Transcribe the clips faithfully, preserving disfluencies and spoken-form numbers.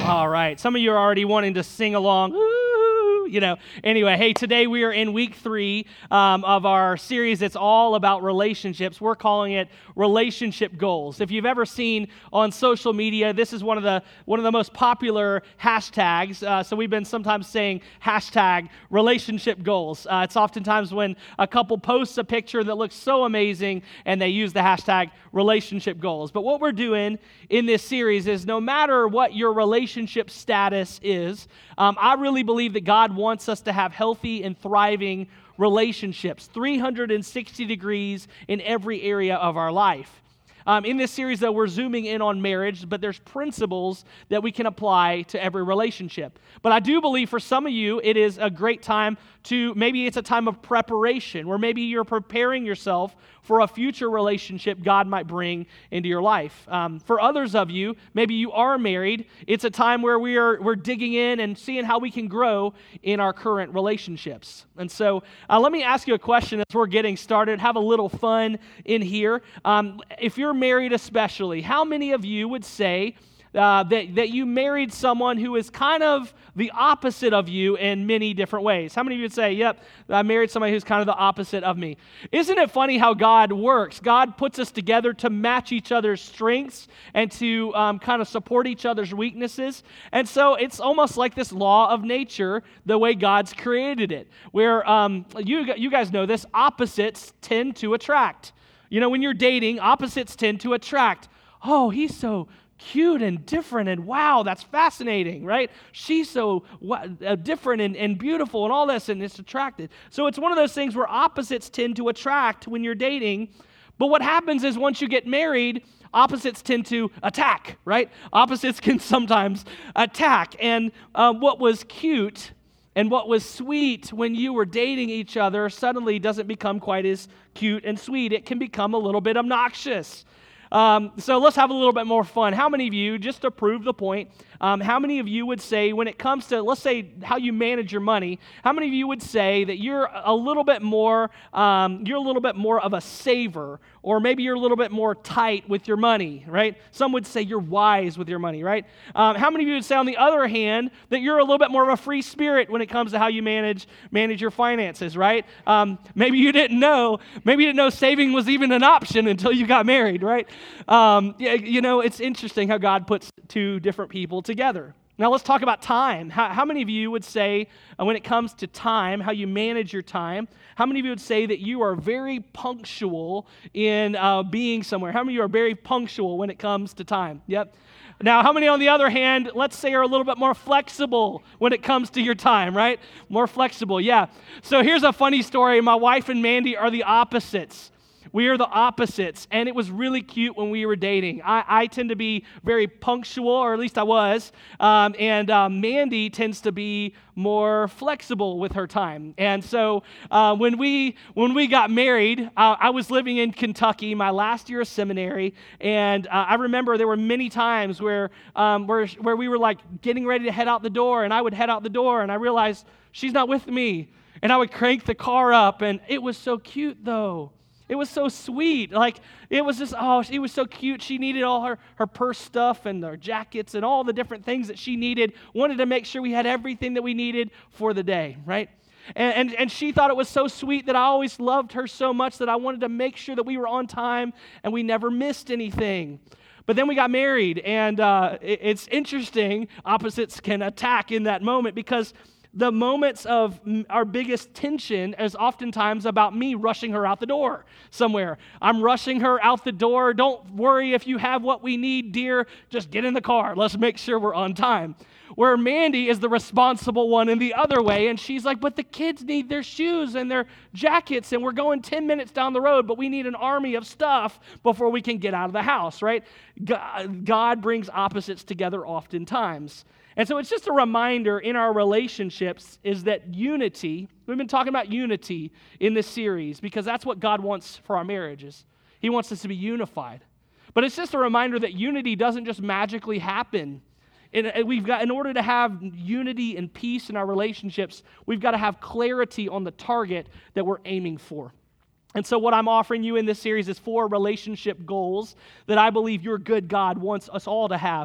All right. Some of you are already wanting to sing along. Woo, you know. Anyway, hey, today we are in week three um, of our series. It's all about relationships. We're calling it Relationship Goals. If you've ever seen on social media, this is one of the one of the most popular hashtags. Uh, so we've been sometimes saying hashtag Relationship Goals. Uh, it's oftentimes when a couple posts a picture that looks so amazing, and they use the hashtag Relationship Goals. But what we're doing in this series is no matter what your relationship status is, um, I really believe that God wants us to have healthy and thriving relationships, three hundred sixty degrees in every area of our life. Um, in this series, though, we're zooming in on marriage, but there's principles that we can apply to every relationship. But I do believe for some of you, it is a great time to, maybe it's a time of preparation, where maybe you're preparing yourself for a future relationship God might bring into your life. Um, for others of you, maybe you are married, it's a time where we are, we're digging in and seeing how we can grow in our current relationships. And so uh, let me ask you a question as we're getting started, have a little fun in here. Um, if you're married especially, how many of you would say Uh, that, that you married someone who is kind of the opposite of you in many different ways? How many of you would say, yep, I married somebody who's kind of the opposite of me? Isn't it funny how God works? God puts us together to match each other's strengths and to um, kind of support each other's weaknesses. And so it's almost like this law of nature, the way God's created it, where um, you, you guys know this, opposites tend to attract. You know, when you're dating, opposites tend to attract. Oh, he's so cute and different, and wow, that's fascinating, right? She's so uh, different and, and beautiful and all this, and it's attracted. So it's one of those things where opposites tend to attract when you're dating, but what happens is once you get married, opposites tend to attack, right? Opposites can sometimes attack, and uh, what was cute and what was sweet when you were dating each other suddenly doesn't become quite as cute and sweet. It can become a little bit obnoxious. Um, so let's have a little bit more fun. How many of you, just to prove the point, um, how many of you would say when it comes to, let's say, how you manage your money, how many of you would say that you're a little bit more, um, you're a little bit more of a saver, or maybe you're a little bit more tight with your money, right? Some would say you're wise with your money, right? Um, how many of you would say, on the other hand, that you're a little bit more of a free spirit when it comes to how you manage manage your finances, right? Um, maybe you didn't know, maybe you didn't know saving was even an option until you got married, right? Um, yeah, you know, it's interesting how God puts two different people together. Now let's talk about time. How, how many of you would say, uh, when it comes to time, how you manage your time, how many of you would say that you are very punctual in uh, being somewhere? How many of you are very punctual when it comes to time? Yep. Now, how many, on the other hand, let's say are a little bit more flexible when it comes to your time, right? More flexible, yeah. So here's a funny story. My wife and Mandy are the opposites. We are the opposites, and it was really cute when we were dating. I, I tend to be very punctual, or at least I was, um, and uh, Mandy tends to be more flexible with her time. And so uh, when we when we got married, uh, I was living in Kentucky, my last year of seminary, and uh, I remember there were many times where um, where where we were like getting ready to head out the door, and I would head out the door, and I realized she's not with me, and I would crank the car up, and it was so cute though. It was so sweet. Like, it was just, oh, it was so cute. She needed all her, her purse stuff and her jackets and all the different things that she needed. Wanted to make sure we had everything that we needed for the day, right? And, and, and she thought it was so sweet that I always loved her so much that I wanted to make sure that we were on time and we never missed anything. But then we got married, and uh, it, it's interesting. Opposites can attack in that moment, because the moments of our biggest tension is oftentimes about me rushing her out the door somewhere. I'm rushing her out the door. Don't worry if you have what we need, dear. Just get in the car. Let's make sure we're on time. Where Mandy is the responsible one in the other way, and she's like, but the kids need their shoes and their jackets, and we're going ten minutes down the road, but we need an army of stuff before we can get out of the house, right? God, God brings opposites together oftentimes. And so it's just a reminder in our relationships is that unity, we've been talking about unity in this series because that's what God wants for our marriages. He wants us to be unified. But it's just a reminder that unity doesn't just magically happen. And we've got, in order to have unity and peace in our relationships, we've got to have clarity on the target that we're aiming for. And so what I'm offering you in this series is four relationship goals that I believe your good God wants us all to have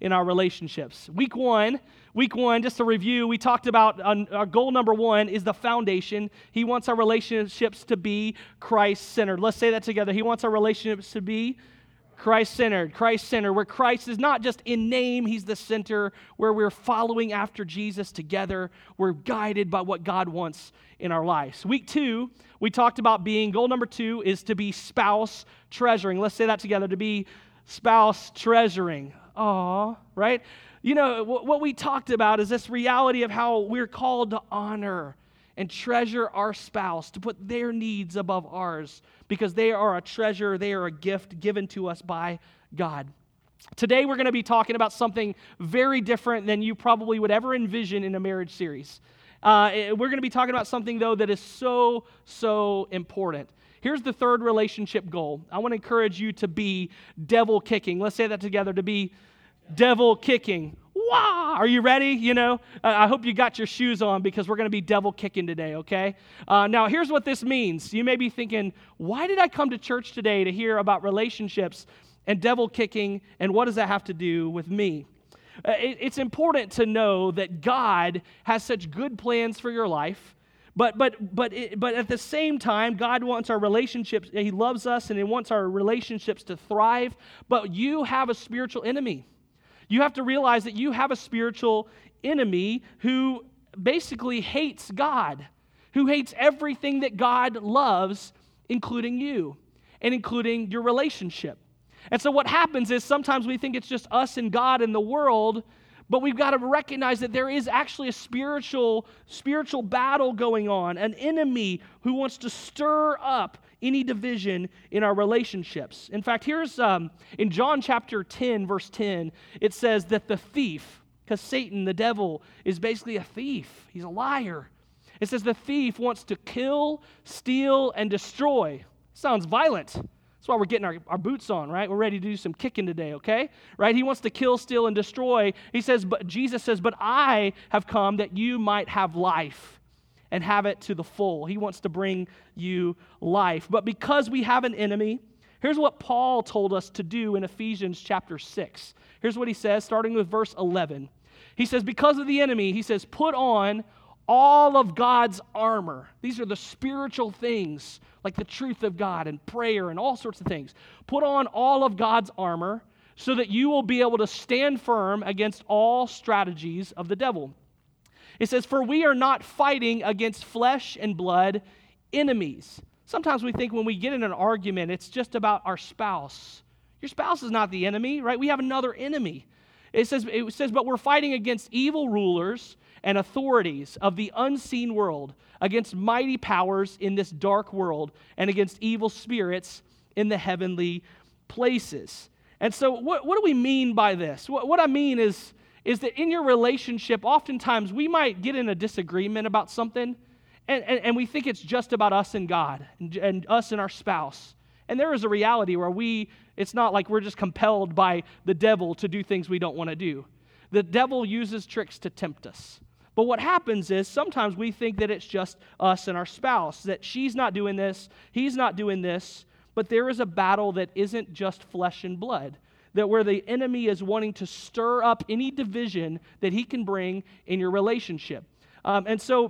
in our relationships. Week one, week one, just to review, we talked about uh, our goal number one is the foundation. He wants our relationships to be Christ-centered. Let's say that together. He wants our relationships to be Christ-centered, Christ-centered, where Christ is not just in name, he's the center, where we're following after Jesus together. We're guided by what God wants in our lives. Week two, we talked about being, goal number two is to be spouse treasuring. Let's say that together, to be spouse treasuring. Aw, right? You know, what we talked about is this reality of how we're called to honor and treasure our spouse, to put their needs above ours, because they are a treasure, they are a gift given to us by God. Today we're going to be talking about something very different than you probably would ever envision in a marriage series. Uh, we're going to be talking about something, though, that is so, so important. Here's the third relationship goal. I want to encourage you to be devil kicking. Let's say that together, to be devil kicking. Wow! Are you ready? You know, I hope you got your shoes on because we're going to be devil kicking today, okay? Uh, now, here's what this means. You may be thinking, why did I come to church today to hear about relationships and devil kicking, and what does that have to do with me? Uh, it, it's important to know that God has such good plans for your life, but but but it, but at the same time, God wants our relationships. He loves us, and He wants our relationships to thrive, but you have a spiritual enemy. You have to realize that you have a spiritual enemy who basically hates God, who hates everything that God loves, including you and including your relationship. And so what happens is sometimes we think it's just us and God and the world, but we've got to recognize that there is actually a spiritual, spiritual battle going on, an enemy who wants to stir up any division in our relationships. In fact, here's um, in John chapter ten, verse ten, it says that the thief, because Satan, the devil, is basically a thief. He's a liar. It says the thief wants to kill, steal, and destroy. Sounds violent. That's why we're getting our, our boots on, right? We're ready to do some kicking today, okay? Right? He wants to kill, steal, and destroy. He says, but Jesus says, but I have come that you might have life and have it to the full. He wants to bring you life. But because we have an enemy, here's what Paul told us to do in Ephesians chapter six. Here's what he says, starting with verse eleven. He says, because of the enemy, he says, put on all of God's armor. These are the spiritual things, like the truth of God and prayer and all sorts of things. Put on all of God's armor so that you will be able to stand firm against all strategies of the devil. It says, for we are not fighting against flesh and blood enemies. Sometimes we think when we get in an argument, it's just about our spouse. Your spouse is not the enemy, right? We have another enemy. It says, it says, but we're fighting against evil rulers and authorities of the unseen world, against mighty powers in this dark world, and against evil spirits in the heavenly places. And so what, what do we mean by this? What, what I mean is, is that in your relationship, oftentimes we might get in a disagreement about something, and, and, and we think it's just about us and God, and, and us and our spouse. And there is a reality where we, it's not like we're just compelled by the devil to do things we don't want to do. The devil uses tricks to tempt us. But what happens is sometimes we think that it's just us and our spouse, that she's not doing this, he's not doing this, but there is a battle that isn't just flesh and blood, that where the enemy is wanting to stir up any division that he can bring in your relationship. Um, and so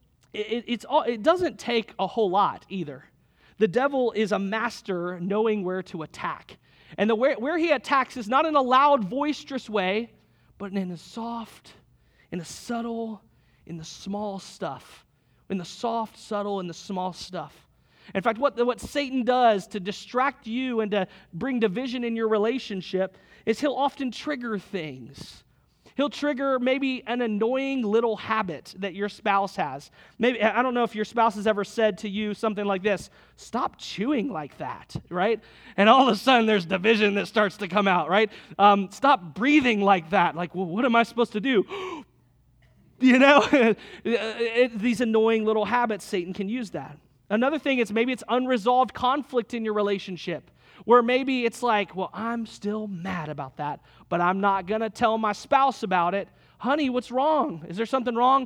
it, it's all, it doesn't take a whole lot either. The devil is a master knowing where to attack. And the where, where he attacks is not in a loud, boisterous way, but in a soft, in a subtle, in the small stuff. In the soft, subtle, and the small stuff. In fact, what, what Satan does to distract you and to bring division in your relationship is he'll often trigger things. He'll trigger maybe an annoying little habit that your spouse has. Maybe, I don't know if your spouse has ever said to you something like this, stop chewing like that, right? And all of a sudden there's division that starts to come out, right? Um, stop breathing like that. Like, well, what am I supposed to do? You know, it, these annoying little habits, Satan can use that. Another thing is maybe it's unresolved conflict in your relationship, where maybe it's like, well, I'm still mad about that, but I'm not going to tell my spouse about it. Honey, what's wrong? Is there something wrong?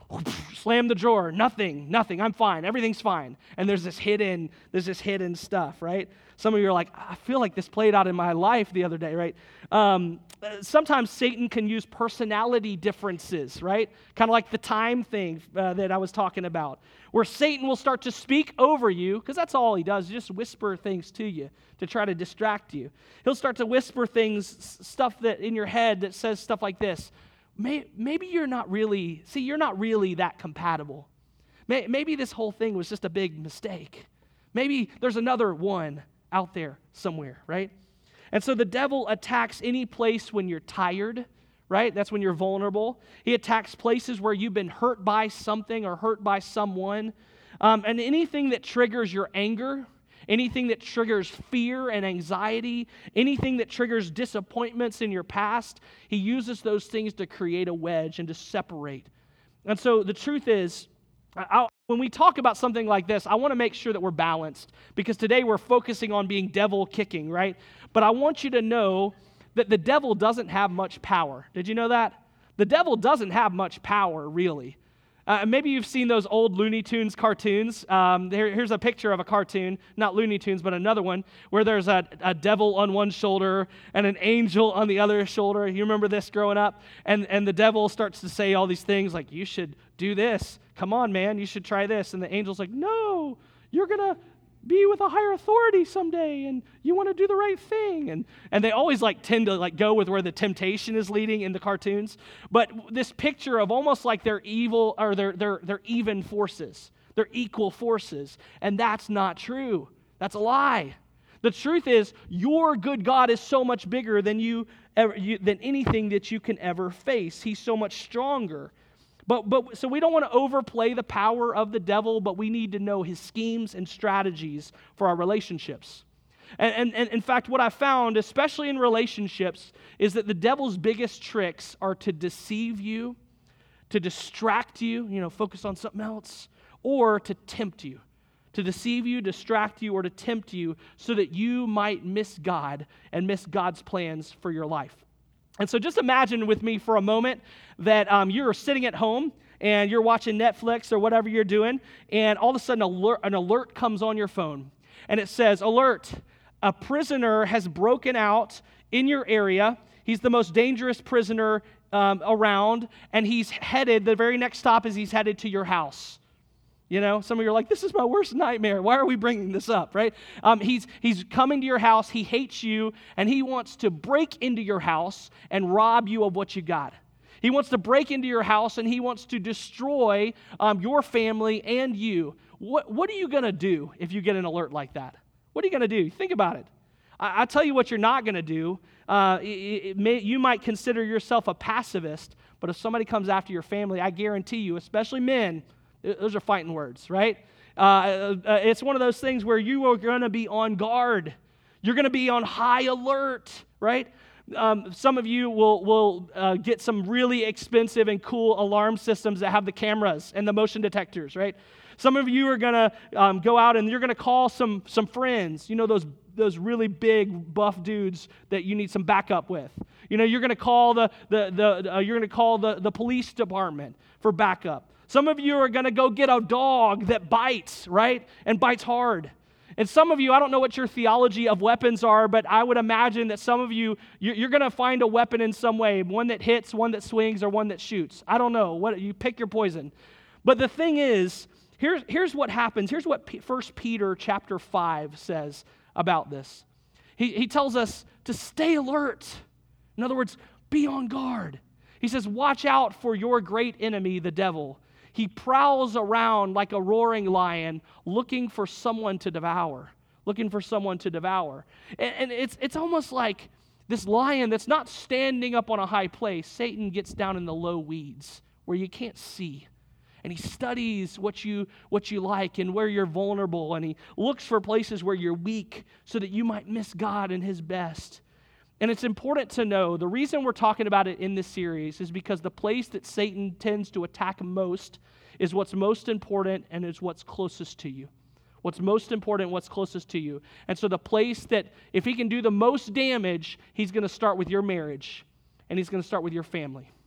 Slam the drawer. Nothing, nothing. I'm fine. Everything's fine. And there's this hidden, there's this hidden stuff, right? Some of you are like, I feel like this played out in my life the other day, right? Um, sometimes Satan can use personality differences, right? Kind of like the time thing uh, that I was talking about, where Satan will start to speak over you, because that's all he does, just whisper things to you to try to distract you. He'll start to whisper things, stuff that in your head that says stuff like this. Maybe you're not really, see, you're not really that compatible. Maybe this whole thing was just a big mistake. Maybe there's another one out there somewhere, right? And so the devil attacks any place when you're tired, right? That's when you're vulnerable. He attacks places where you've been hurt by something or hurt by someone. Um, and anything that triggers your anger, anything that triggers fear and anxiety, anything that triggers disappointments in your past, he uses those things to create a wedge and to separate. And so the truth is, I, when we talk about something like this, I want to make sure that we're balanced, because today we're focusing on being devil kicking, right? But I want you to know that the devil doesn't have much power. Did you know that? The devil doesn't have much power, really. Uh, maybe you've seen those old Looney Tunes cartoons. Um, here, here's a picture of a cartoon, not Looney Tunes, but another one, where there's a, a devil on one shoulder and an angel on the other shoulder. You remember this growing up? And, and the devil starts to say all these things like, you should do this. Come on, man, you should try this. And the angel's like, no, you're going to be with a higher authority someday, and you want to do the right thing. And and they always like tend to like go with where the temptation is leading in the cartoons. But this picture of almost like they're evil, or they're they're they're even forces. They're equal forces. And that's not true. That's a lie. The truth is, your good God is so much bigger than you, ever, you than anything that you can ever face. He's so much stronger. But but so we don't want to overplay the power of the devil, but we need to know his schemes and strategies for our relationships. And, and, and in fact, what I found, especially in relationships, is that the devil's biggest tricks are to deceive you, to distract you, you know, focus on something else, or to tempt you. To deceive you, distract you, or to tempt you so that you might miss God and miss God's plans for your life. And so just imagine with me for a moment that um, you're sitting at home and you're watching Netflix or whatever you're doing, and all of a sudden alert, an alert comes on your phone. And it says, alert, a prisoner has broken out in your area. He's the most dangerous prisoner um, around, and he's headed, the very next stop is he's headed to your house. You know, some of you are like, this is my worst nightmare. Why are we bringing this up, right? Um, he's he's coming to your house. He hates you, and he wants to break into your house and rob you of what you got. He wants to break into your house, and he wants to destroy um, your family and you. What, what are you going to do if you get an alert like that? What are you going to do? Think about it. I, I'll tell you what you're not going to do. Uh, it, it may, you might consider yourself a pacifist, but if somebody comes after your family, I guarantee you, especially men, those are fighting words, right? Uh, uh, it's one of those things where you are going to be on guard. You're going to be on high alert, right? Um, some of you will will uh, get some really expensive and cool alarm systems that have the cameras and the motion detectors, right? Some of you are going to um, go out and you're going to call some some friends. You know those those really big buff dudes that you need some backup with. You know you're going to call the the the uh, you're going to call the the police department for backup. Some of you are going to go get a dog that bites, right? And bites hard. And some of you, I don't know what your theology of weapons are, but I would imagine that some of you, you're going to find a weapon in some way, one that hits, one that swings, or one that shoots. I don't know. What you pick your poison. But the thing is, here's, here's what happens. Here's what First Peter chapter five says about this. He, he tells us to stay alert. In other words, be on guard. He says, watch out for your great enemy, the devil. He prowls around like a roaring lion, looking for someone to devour, looking for someone to devour. And, and it's it's almost like this lion that's not standing up on a high place. Satan gets down in the low weeds where you can't see. And he studies what you what you like and where you're vulnerable. And he looks for places where you're weak so that you might miss God and his best. And it's important to know, the reason we're talking about it in this series is because the place that Satan tends to attack most is what's most important and is what's closest to you. What's most important, what's closest to you. And so the place that, if he can do the most damage, he's going to start with your marriage, and he's going to start with your family.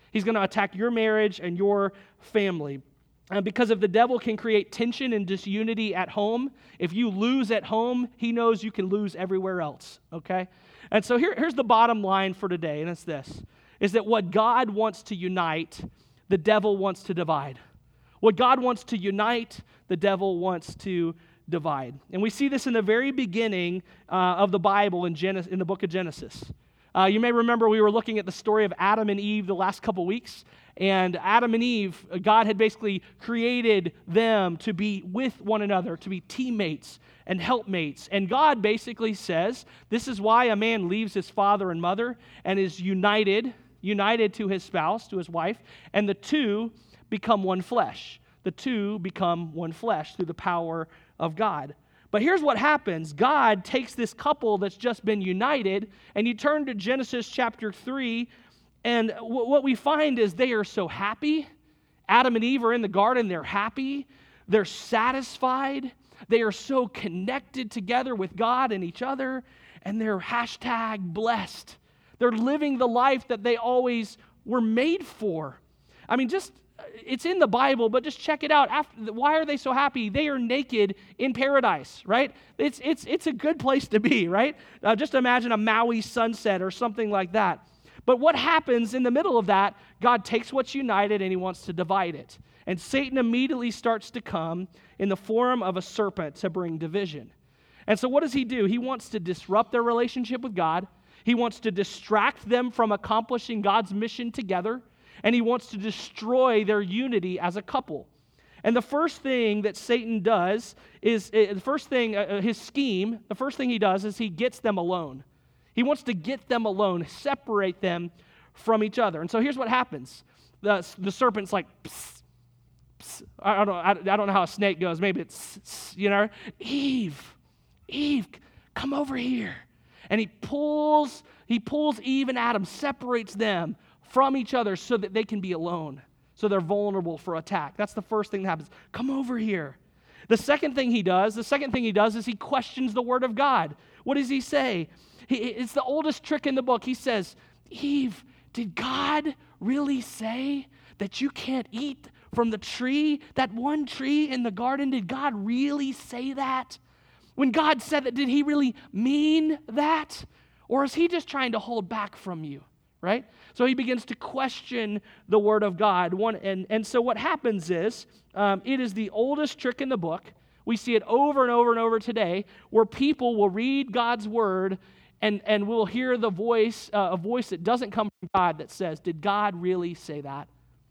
He's going to attack your marriage and your family. Uh, because if the devil can create tension and disunity at home, if you lose at home, he knows you can lose everywhere else, okay? And so here, here's the bottom line for today, and it's this, is that what God wants to unite, the devil wants to divide. What God wants to unite, the devil wants to divide. And we see this in the very beginning uh, of the Bible in, Genesis, in the book of Genesis. Uh, you may remember we were looking at the story of Adam and Eve the last couple weeks. And Adam and Eve, God had basically created them to be with one another, to be teammates and helpmates. And God basically says, this is why a man leaves his father and mother and is united, united to his spouse, to his wife, and the two become one flesh. The two become one flesh through the power of God. But here's what happens. God takes this couple that's just been united, and you turn to Genesis chapter three, and what we find is they are so happy. Adam and Eve are in the garden. They're happy. They're satisfied. They are so connected together with God and each other. And they're hashtag blessed. They're living the life that they always were made for. I mean, just, it's in the Bible, but just check it out. After, why are they so happy? They are naked in paradise, right? It's, it's, it's a good place to be, right? Uh, just imagine a Maui sunset or something like that. But what happens in the middle of that, God takes what's united and he wants to divide it. And Satan immediately starts to come in the form of a serpent to bring division. And so what does he do? He wants to disrupt their relationship with God. He wants to distract them from accomplishing God's mission together. And he wants to destroy their unity as a couple. And the first thing that Satan does is, the first thing, uh, his scheme, the first thing he does is he gets them alone. He wants to get them alone, separate them from each other. And so here's what happens. The, the serpent's like, psst, psst. I, don't know, I, I don't know how a snake goes. Maybe it's, psst, you know, Eve, Eve, come over here. And he pulls, he pulls Eve and Adam, separates them from each other so that they can be alone, so they're vulnerable for attack. That's the first thing that happens. Come over here. The second thing he does, the second thing he does is he questions the word of God. What does he say? He, it's the oldest trick in the book. He says, Eve, did God really say that you can't eat from the tree, that one tree in the garden? Did God really say that? When God said that, did he really mean that? Or is he just trying to hold back from you, right? So he begins to question the word of God. One, and, and so what happens is, um, it is the oldest trick in the book. We see it over and over and over today, where people will read God's word and, and we'll hear the voice, uh, a voice that doesn't come from God that says, did God really say that?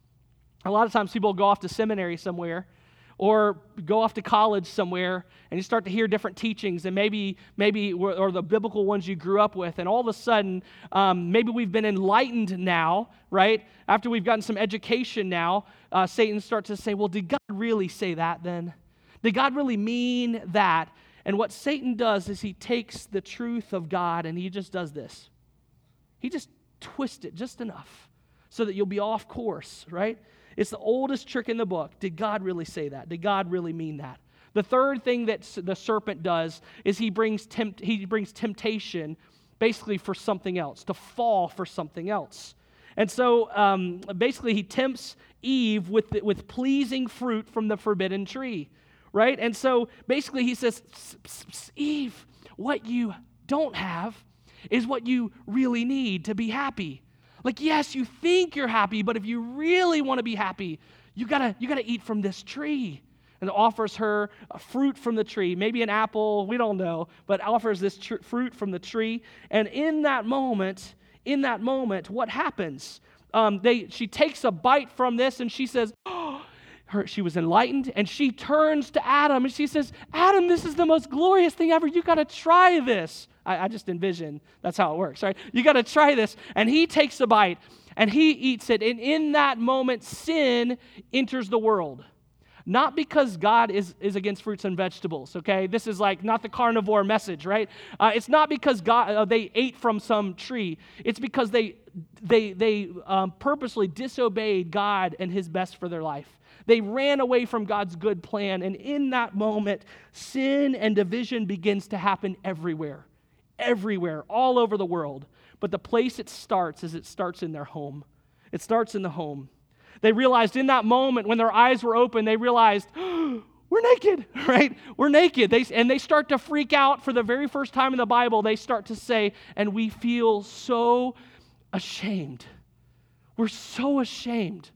A lot of times people go off to seminary somewhere or go off to college somewhere and you start to hear different teachings and maybe, maybe or the biblical ones you grew up with, and all of a sudden, um, maybe we've been enlightened now, right? After we've gotten some education now, uh, Satan starts to say, well, did God really say that then? Did God really mean that? And what Satan does is he takes the truth of God and he just does this. He just twists it just enough so that you'll be off course, right? It's the oldest trick in the book. Did God really say that? Did God really mean that? The third thing that the serpent does is he brings tempt- he brings temptation basically for something else, to fall for something else. And so um, basically he tempts Eve with, the, with pleasing fruit from the forbidden tree. Right? And so basically he says, Eve, what you don't have is what you really need to be happy. Like, yes, you think you're happy, but if you really want to be happy, you gotta, you gotta eat from this tree. And offers her a fruit from the tree, maybe an apple, we don't know, but offers this tr- fruit from the tree. And in that moment, in that moment, what happens? Um, they, she takes a bite from this and she says, oh, Her, she was enlightened, and she turns to Adam, and she says, Adam, this is the most glorious thing ever. You got to try this. I, I just envision that's how it works, right? You got to try this. And he takes a bite, and he eats it. And in that moment, sin enters the world. Not because God is, is against fruits and vegetables, okay? This is like not the carnivore message, right? Uh, it's not because God uh, they ate from some tree. It's because they, they, they um, purposely disobeyed God and his best for their life. They ran away from God's good plan, and in that moment, sin and division begins to happen everywhere, everywhere, all over the world. But the place it starts is it starts in their home. It starts in the home. They realized in that moment when their eyes were open, they realized, oh, we're naked, right? We're naked. They, and they start to freak out for the very first time in the Bible. They start to say, and we feel so ashamed. We're so ashamed.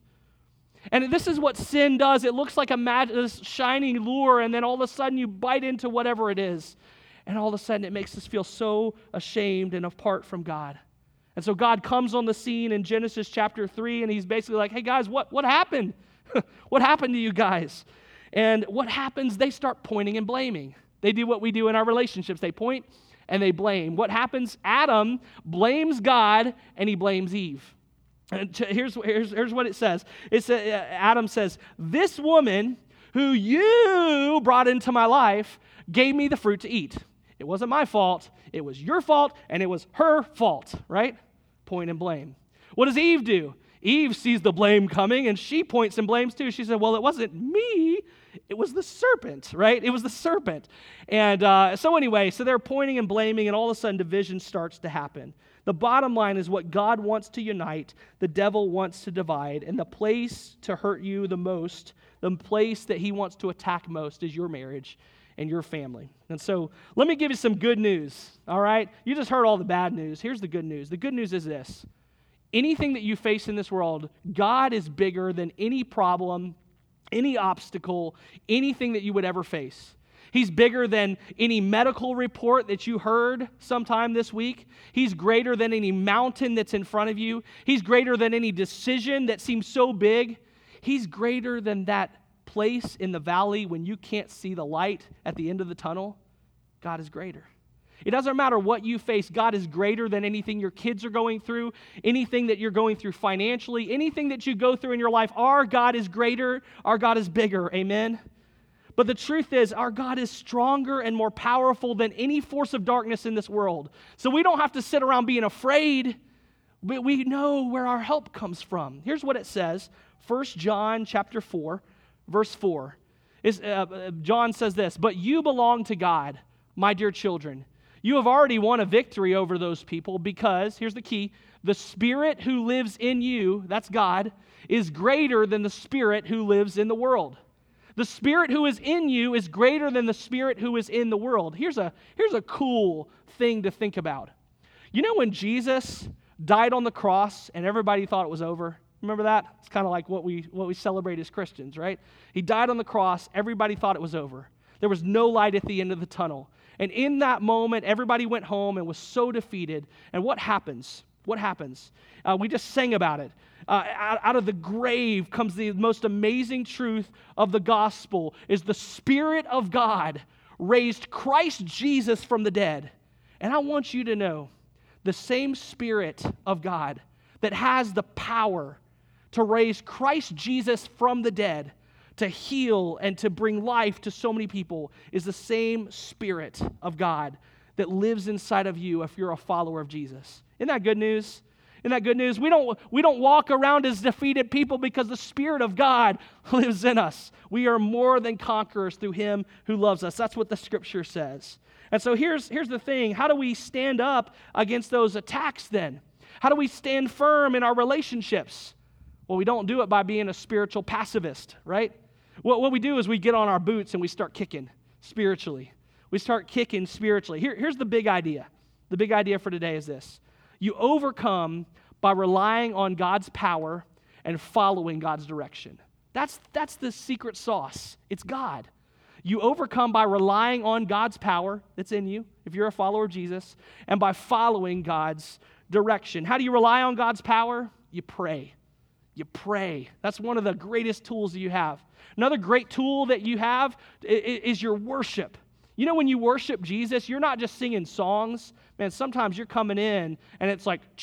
And this is what sin does. It looks like a mag- this shining lure, and then all of a sudden you bite into whatever it is. And all of a sudden it makes us feel so ashamed and apart from God. And so God comes on the scene in Genesis chapter three, and he's basically like, hey guys, what, what happened? What happened to you guys? And what happens? They start pointing and blaming. They do what we do in our relationships. They point and they blame. What happens? Adam blames God and he blames Eve. And here's, here's, here's what it says. It's, uh, Adam says, this woman who you brought into my life gave me the fruit to eat. It wasn't my fault. It was your fault, and it was her fault, right? Point and blame. What does Eve do? Eve sees the blame coming, and she points and blames too. She said, well, it wasn't me. It was the serpent, right? It was the serpent. And uh, so anyway, so they're pointing and blaming, and all of a sudden division starts to happen. The bottom line is what God wants to unite, the devil wants to divide, and the place to hurt you the most, the place that he wants to attack most is your marriage and your family. And so let me give you some good news, all right? You just heard all the bad news. Here's the good news. The good news is this. Anything that you face in this world, God is bigger than any problem, any obstacle, anything that you would ever face. He's bigger than any medical report that you heard sometime this week. He's greater than any mountain that's in front of you. He's greater than any decision that seems so big. He's greater than that place in the valley when you can't see the light at the end of the tunnel. God is greater. It doesn't matter what you face. God is greater than anything your kids are going through, anything that you're going through financially, anything that you go through in your life. Our God is greater. Our God is bigger. Amen? But the truth is, our God is stronger and more powerful than any force of darkness in this world. So we don't have to sit around being afraid. We, we know where our help comes from. Here's what it says. First John chapter four, verse four. Is, uh, John says this, but you belong to God, my dear children. You have already won a victory over those people because, here's the key, the Spirit who lives in you, that's God, is greater than the spirit who lives in the world. The Spirit who is in you is greater than the spirit who is in the world. Here's a, here's a cool thing to think about. You know when Jesus died on the cross and everybody thought it was over? Remember that? It's kind of like what we, what we celebrate as Christians, right? He died on the cross. Everybody thought it was over. There was no light at the end of the tunnel. And in that moment, everybody went home and was so defeated. And what happens? What happens? Uh, we just sang about it. Uh, out, out of the grave comes the most amazing truth of the gospel is the Spirit of God raised Christ Jesus from the dead. And I want you to know the same Spirit of God that has the power to raise Christ Jesus from the dead, to heal and to bring life to so many people, is the same Spirit of God that lives inside of you if you're a follower of Jesus. Isn't that good news? Isn't that good news? We don't, we don't walk around as defeated people because the Spirit of God lives in us. We are more than conquerors through Him who loves us. That's what the Scripture says. And so here's, here's the thing. How do we stand up against those attacks then? How do we stand firm in our relationships? Well, we don't do it by being a spiritual pacifist, right? What, what we do is we get on our boots and we start kicking spiritually. We start kicking spiritually. Here, here's the big idea. The big idea for today is this. You overcome by relying on God's power and following God's direction. That's, that's the secret sauce. It's God. You overcome by relying on God's power that's in you, if you're a follower of Jesus, and by following God's direction. How do you rely on God's power? You pray. You pray. That's one of the greatest tools that you have. Another great tool that you have is your worship. You know, when you worship Jesus, you're not just singing songs. Man, sometimes you're coming in and it's like,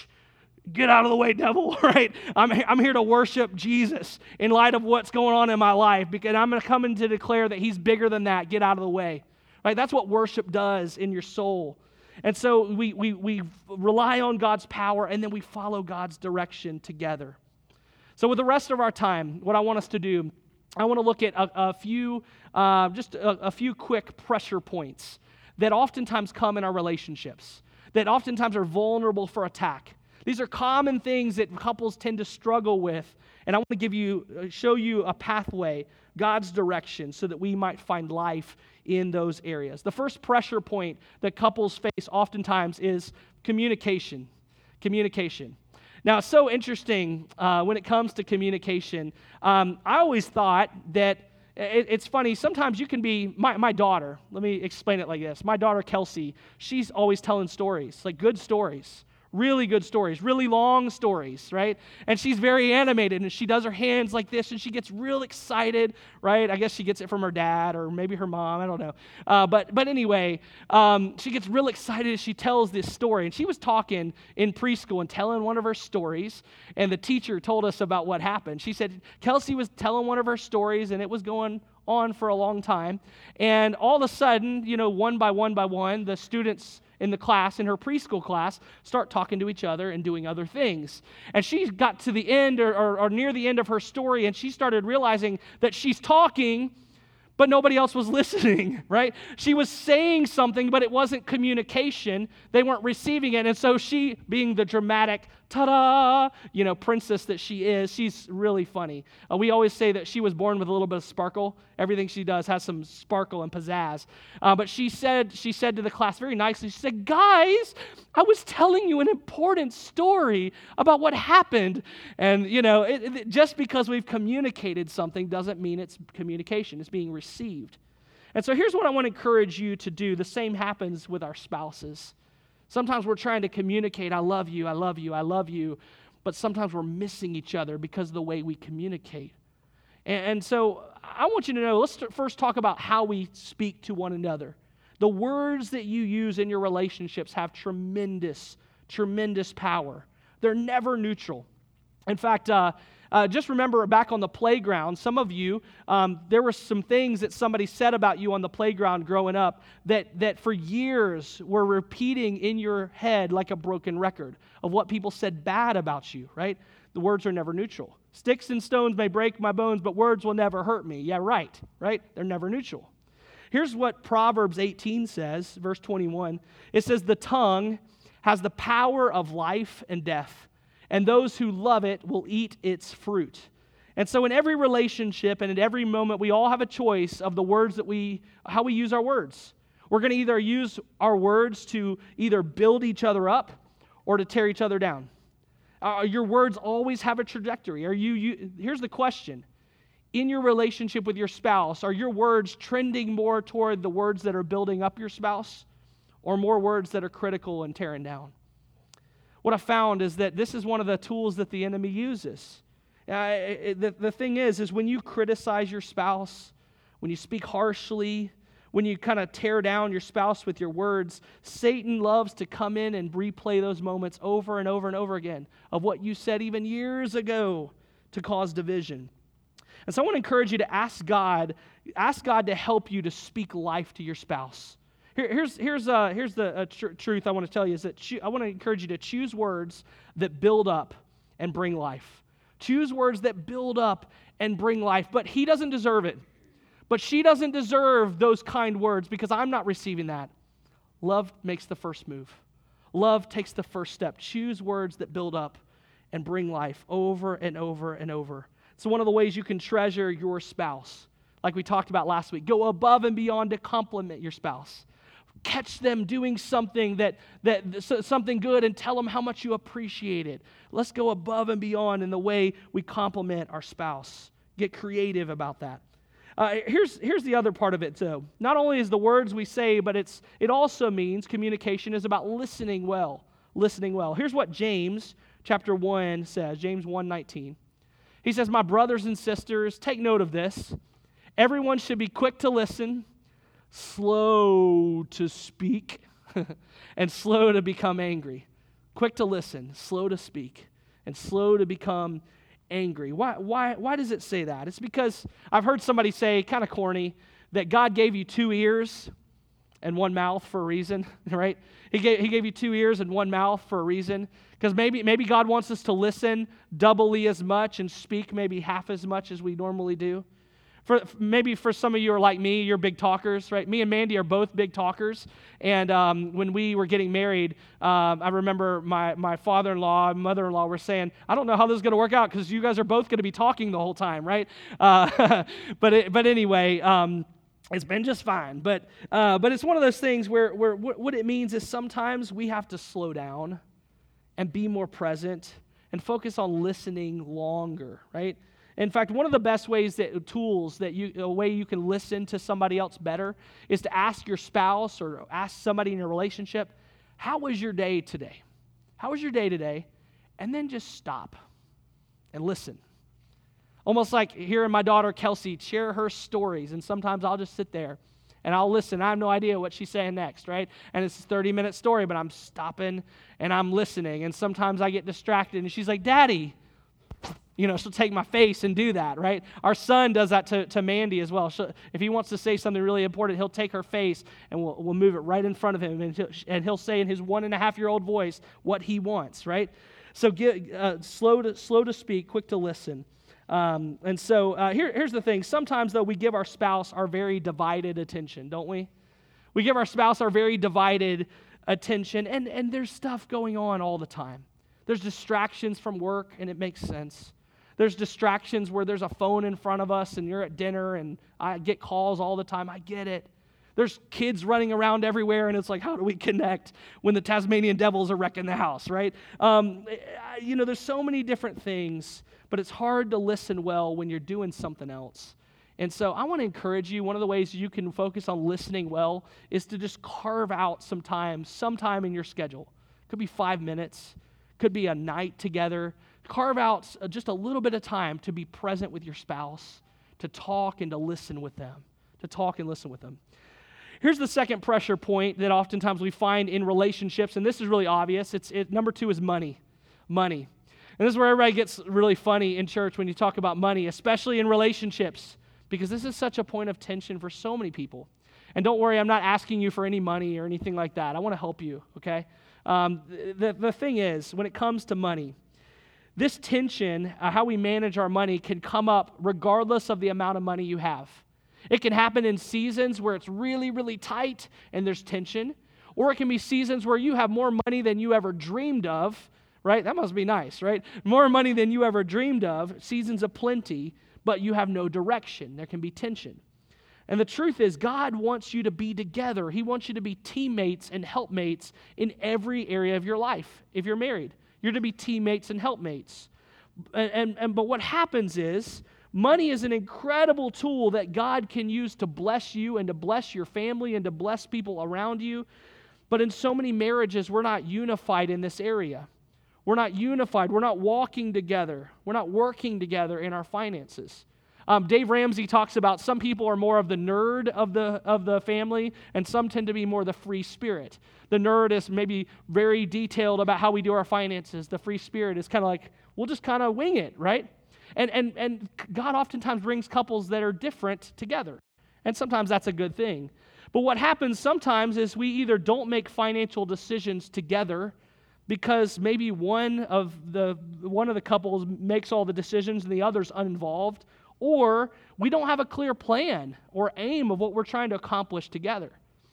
get out of the way, devil, right? I'm, I'm here to worship Jesus in light of what's going on in my life, because I'm going to come in to declare that He's bigger than that. Get out of the way. Right? That's what worship does in your soul. And so we, we, we rely on God's power, and then we follow God's direction together. So with the rest of our time, what I want us to do, I want to look at a, a few, uh, just a, a few quick pressure points that oftentimes come in our relationships, that oftentimes are vulnerable for attack. These are common things that couples tend to struggle with. And I want to give you, show you a pathway, God's direction, so that we might find life in those areas. The first pressure point that couples face oftentimes is communication. Communication. Now, it's so interesting uh, when it comes to communication. Um, I always thought that it, it's funny. Sometimes you can be, my, my daughter, let me explain it like this. My daughter, Kelsey, she's always telling stories, like good stories. Really good stories, really long stories, right? And she's very animated, and she does her hands like this, and she gets real excited, right? I guess she gets it from her dad or maybe her mom, I don't know. Uh, but but anyway, um, she gets real excited as she tells this story. And she was talking in preschool and telling one of her stories, and the teacher told us about what happened. She said Kelsey was telling one of her stories, and it was going on for a long time. And all of a sudden, you know, one by one by one, the students in the class, in her preschool class, start talking to each other and doing other things. And she got to the end or, or, or near the end of her story, and she started realizing that she's talking, but nobody else was listening, right? She was saying something, but it wasn't communication. They weren't receiving it. And so she, being the dramatic, ta-da, you know, princess that she is, she's really funny. Uh, we always say that she was born with a little bit of sparkle. Everything she does has some sparkle and pizzazz. Uh, but she said, she said to the class very nicely, she said, guys, I was telling you an important story about what happened. And, you know, it, it, just because we've communicated something doesn't mean it's communication. It's being received. And so here's what I want to encourage you to do. The same happens with our spouses. Sometimes we're trying to communicate, I love you, I love you, I love you, but sometimes we're missing each other because of the way we communicate. And, and so I want you to know, let's first talk about how we speak to one another. The words that you use in your relationships have tremendous, tremendous power. They're never neutral. In fact, uh, uh, just remember back on the playground, some of you, um, there were some things that somebody said about you on the playground growing up that, that for years were repeating in your head like a broken record of what people said bad about you, right? The words are never neutral. Sticks and stones may break my bones, but words will never hurt me. Yeah, right, right? They're never neutral. Here's what Proverbs eighteen says, verse twenty-one. It says, the tongue has the power of life and death, and those who love it will eat its fruit. And so in every relationship and at every moment, we all have a choice of the words that we, how we use our words. We're going to either use our words to either build each other up or to tear each other down. Uh, your words always have a trajectory. Are you, you? Here's the question. In your relationship with your spouse, are your words trending more toward the words that are building up your spouse or more words that are critical and tearing down? What I found is that this is one of the tools that the enemy uses. Uh, it, the, the thing is, is when you criticize your spouse, when you speak harshly, when you kind of tear down your spouse with your words, Satan loves to come in and replay those moments over and over and over again of what you said even years ago to cause division. And so I want to encourage you to ask God, ask God to help you to speak life to your spouse. Here, here's here's uh, here's the uh, tr- truth I want to tell you is that cho- I want to encourage you to choose words that build up and bring life. Choose words that build up and bring life. But he doesn't deserve it. But she doesn't deserve those kind words because I'm not receiving that. Love makes the first move. Love takes the first step. Choose words that build up and bring life over and over and over. So one of the ways you can treasure your spouse, like we talked about last week, go above and beyond to compliment your spouse. Catch them doing something that, that something good and tell them how much you appreciate it. Let's go above and beyond in the way we compliment our spouse. Get creative about that. Uh, here's, here's the other part of it, too. Not only is the words we say, but it's it also means communication is about listening well. Listening well. Here's what James chapter one says, James one nineteen. He says, my brothers and sisters, take note of this. Everyone should be quick to listen, slow to speak, and slow to become angry. Quick to listen, slow to speak, and slow to become angry. Why, why, why does it say that? It's because I've heard somebody say, kind of corny, that God gave you two ears and one mouth for a reason, right? He gave, he gave you two ears and one mouth for a reason. Because maybe, maybe God wants us to listen doubly as much and speak maybe half as much as we normally do. For maybe for some of you are like me, you're big talkers, right? Me and Mandy are both big talkers. And um, when we were getting married, um, I remember my, my father-in-law and mother-in-law were saying, I don't know how this is going to work out because you guys are both going to be talking the whole time, right? Uh, but it, but anyway, um, it's been just fine. But uh, but it's one of those things where, where what it means is sometimes we have to slow down and be more present and focus on listening longer, right? In fact, one of the best ways that tools that you a way you can listen to somebody else better is to ask your spouse or ask somebody in your relationship, how was your day today? How was your day today? And then just stop and listen. Almost like hearing my daughter Kelsey share her stories, and sometimes I'll just sit there and I'll listen. I have no idea what she's saying next, right? And it's a thirty-minute story, but I'm stopping and I'm listening. And sometimes I get distracted, and she's like, Daddy. You know, she'll take my face and do that, right? Our son does that to, to Mandy as well. She'll, if he wants to say something really important, he'll take her face and we'll, we'll move it right in front of him, and he'll, and he'll say in his one and a half year old voice what he wants, right? So get uh, slow to slow to speak, quick to listen. Um, and so uh, here, here's the thing. Sometimes, though, we give our spouse our very divided attention, don't we? We give our spouse our very divided attention, and, and there's stuff going on all the time. There's distractions from work, and it makes sense. There's distractions where there's a phone in front of us and you're at dinner and I get calls all the time. I get it. There's kids running around everywhere and it's like, how do we connect when the Tasmanian devils are wrecking the house, right? Um, you know, there's so many different things, but it's hard to listen well when you're doing something else. And so I want to encourage you, one of the ways you can focus on listening well is to just carve out some time, some time in your schedule. Could be five minutes, could be a night together. Carve out just a little bit of time to be present with your spouse, to talk and to listen with them, to talk and listen with them. Here's the second pressure point that oftentimes we find in relationships, and this is really obvious. It's it, number two is money, money. And this is where everybody gets really funny in church when you talk about money, especially in relationships, because this is such a point of tension for so many people. And don't worry, I'm not asking you for any money or anything like that. I want to help you, okay? Um, the, the thing is, when it comes to money, this tension, uh, how we manage our money, can come up regardless of the amount of money you have. It can happen in seasons where it's really, really tight and there's tension, or it can be seasons where you have more money than you ever dreamed of, right? That must be nice, right? More money than you ever dreamed of, seasons of plenty, but you have no direction. There can be tension. And the truth is, God wants you to be together. He wants you to be teammates and helpmates in every area of your life if you're married. You're to be teammates and helpmates. And, and, and but what happens is, money is an incredible tool that God can use to bless you and to bless your family and to bless people around you. But in so many marriages, we're not unified in this area. We're not unified. We're not walking together. We're not working together in our finances. Um, Dave Ramsey talks about some people are more of the nerd of the of the family, and some tend to be more the free spirit. The nerd is maybe very detailed about how we do our finances. The free spirit is kind of like, we'll just kind of wing it, right? And and and God oftentimes brings couples that are different together, and sometimes that's a good thing. But what happens sometimes is we either don't make financial decisions together because maybe one of the one of the couples makes all the decisions and the other's uninvolved, or we don't have a clear plan or aim of what we're trying to accomplish together.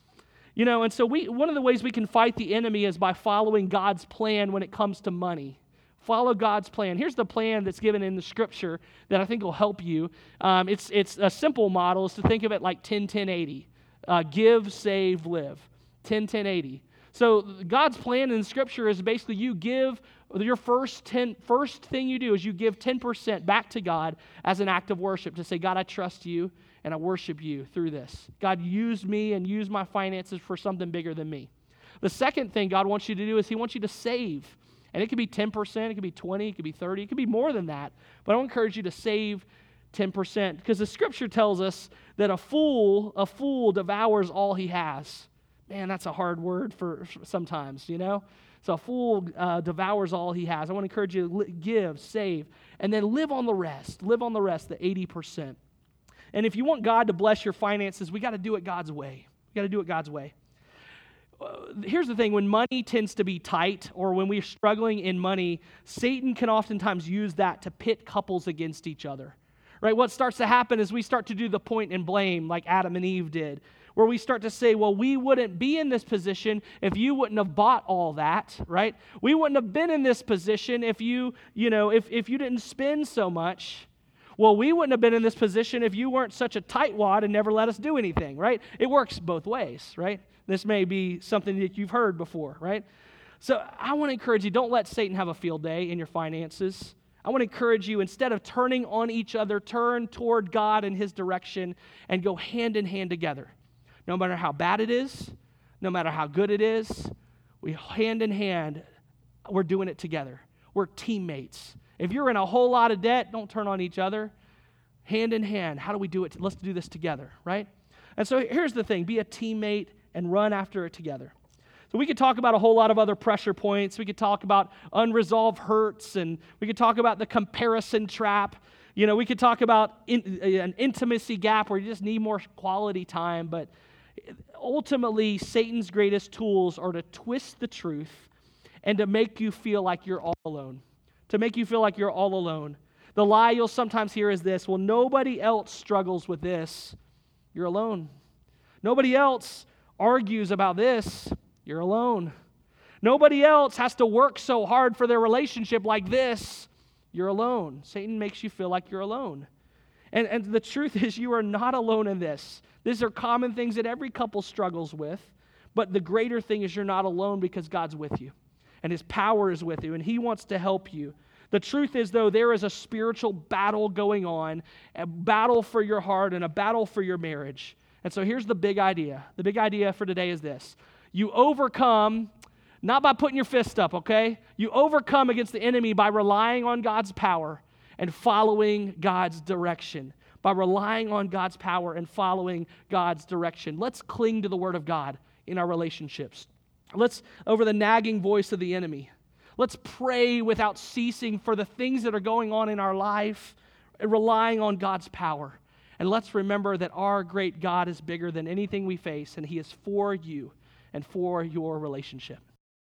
You know, and so we one of the ways we can fight the enemy is by following God's plan when it comes to money. Follow God's plan. Here's the plan that's given in the Scripture that I think will help you. Um, it's it's a simple model is to think of it like ten ten eighty. Uh, give, save, live. ten ten eighty. So God's plan in the Scripture is basically you give your first ten, first thing you do is you give ten percent back to God as an act of worship to say, God, I trust you and I worship you through this. God, use me and use my finances for something bigger than me. The second thing God wants you to do is He wants you to save. And it could be ten percent, it could be twenty, it could be thirty, it could be more than that. But I want to encourage you to save ten percent because the Scripture tells us that a fool, a fool devours all he has. Man, that's a hard word for sometimes, you know? So a fool uh, devours all he has. I want to encourage you to li- give, save, and then live on the rest. Live on the rest, the eighty percent. And if you want God to bless your finances, we got to do it God's way. We got to do it God's way. Here's the thing, when money tends to be tight or when we're struggling in money, Satan can oftentimes use that to pit couples against each other. right? What starts to happen is we start to do the point and blame like Adam and Eve did, where we start to say, well, we wouldn't be in this position if you wouldn't have bought all that, right? We wouldn't have been in this position if you, you know, if, if you didn't spend so much. Well, we wouldn't have been in this position if you weren't such a tightwad and never let us do anything, right? It works both ways, right? This may be something that you've heard before, right? So I want to encourage you, don't let Satan have a field day in your finances. I want to encourage you, instead of turning on each other, turn toward God and his direction and go hand in hand together. No matter how bad it is, no matter how good it is, we hand in hand, we're doing it together. We're teammates. If you're in a whole lot of debt, don't turn on each other. Hand in hand, how do we do it? Let's do this together, right? And so here's the thing, be a teammate and run after it together. So we could talk about a whole lot of other pressure points. We could talk about unresolved hurts, and we could talk about the comparison trap. You know, we could talk about in, an intimacy gap where you just need more quality time, but ultimately, Satan's greatest tools are to twist the truth and to make you feel like you're all alone. To make you feel like you're all alone. The lie you'll sometimes hear is this, well, nobody else struggles with this. You're alone. Nobody else argues about this. You're alone. Nobody else has to work so hard for their relationship like this. You're alone. Satan makes you feel like you're alone. And, and the truth is, you are not alone in this. These are common things that every couple struggles with. But the greater thing is you're not alone because God's with you. And his power is with you. And he wants to help you. The truth is, though, there is a spiritual battle going on. A battle for your heart and a battle for your marriage. And so here's the big idea. The big idea for today is this. You overcome, not by putting your fist up, okay? You overcome against the enemy by relying on God's power and following God's direction. By relying on God's power and following God's direction. Let's cling to the Word of God in our relationships. Let's, over the nagging voice of the enemy, let's pray without ceasing for the things that are going on in our life, relying on God's power. And let's remember that our great God is bigger than anything we face, and he is for you and for your relationship.